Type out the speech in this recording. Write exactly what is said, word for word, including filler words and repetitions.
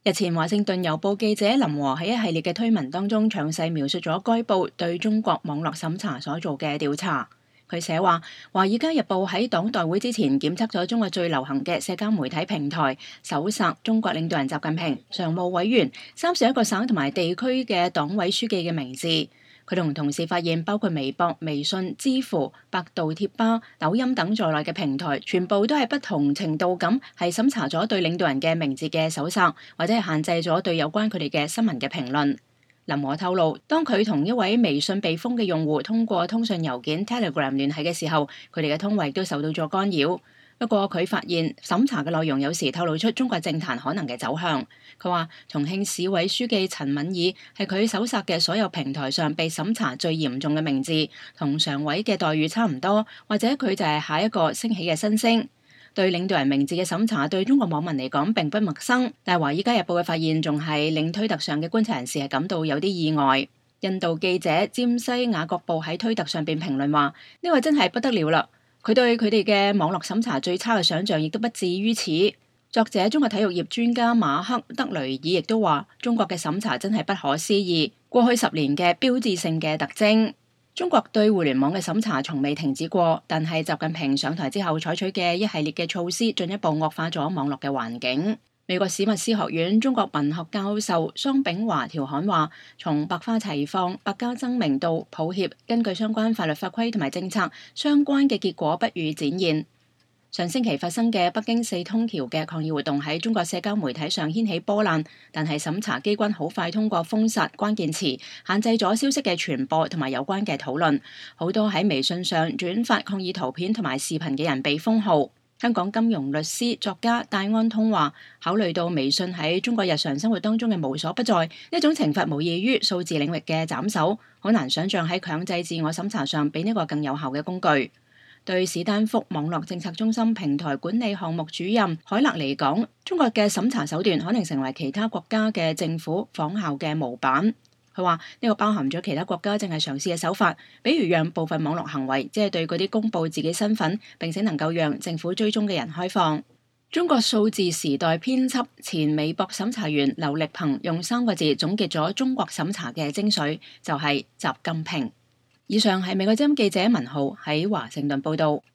日前，華盛頓郵報記者林和喺一系列嘅推文當中，詳細描述咗該報對中國網絡審查所做嘅調查。佢寫話，《華爾街日報》喺黨代會之前檢測咗中國最流行嘅社交媒體平台，搜索中國領導人習近平、常務委員、三十一個省同埋地區嘅黨委書記嘅名字。佢同同事發現，包括微博、微信、知乎、百度貼吧、抖音等在內嘅平台，全部都係不同程度咁係審查咗對領導人嘅名字嘅搜索，或者係限制咗對有關佢哋嘅新聞嘅評論。林和透露，當佢同一位微信被封嘅用戶通過通訊郵件 Telegram 聯繫嘅時候，佢哋嘅通話亦都受到咗干擾。不過佢發現審查嘅內容有時透露出中國政壇可能嘅走向。佢話重慶市委書記陳敏爾係佢搜索嘅所有平台上被審查最嚴重嘅名字，同常委嘅待遇差唔多，或者佢就係下一個升起嘅新星。對領導人名字嘅審查對中國網民嚟講並不陌生，但係《華爾街日報》嘅發現仲係令推特上嘅觀察人士係感到有啲意外。印度記者詹西雅各布喺推特上邊評論話：呢個真係不得了啦！佢對佢哋嘅網絡審查最差嘅想像亦都不至於此。作者中國體育業專家馬克德雷爾亦都話：中國嘅審查真係不可思議，過去十年嘅標誌性嘅特徵。中國對互聯網嘅審查從未停止過，但係習近平上台之後採取嘅一系列嘅措施，進一步惡化咗網絡嘅環境。美國史密斯學院中國文學教授桑炳華調侃話：從百花齊放、百家爭鳴到抱歉，根據相關法律法規同埋政策，相關嘅結果不予展現。上星期發生嘅北京四通橋嘅抗議活動喺中國社交媒體上掀起波瀾，但係審查機關好快通過封殺關鍵詞，限制咗消息嘅傳播同埋有關嘅討論。好多喺微信上轉發抗議圖片同埋視頻嘅人被封號。香港金融律師作家戴安通話：考慮到微信喺中國日常生活當中嘅無所不在，呢種懲罰無異於數字領域嘅斬首，好難想象喺強制自我審查上比呢個更有效嘅工具。對史丹福網絡政策中心平台管理項目主任海勒嚟講，中國嘅審查手段可能成為其他國家嘅政府仿效嘅模板。佢話呢個包含咗其他國家正係嘗試嘅手法，比如讓部分網絡行為即係對嗰啲公佈自己身份並且能夠讓政府追蹤嘅人開放。中國數字時代編輯前微博審查員劉力鵬用三個字總結咗中國審查嘅精髓，就係習近平。以上係美國之音記者文浩喺華盛頓報道。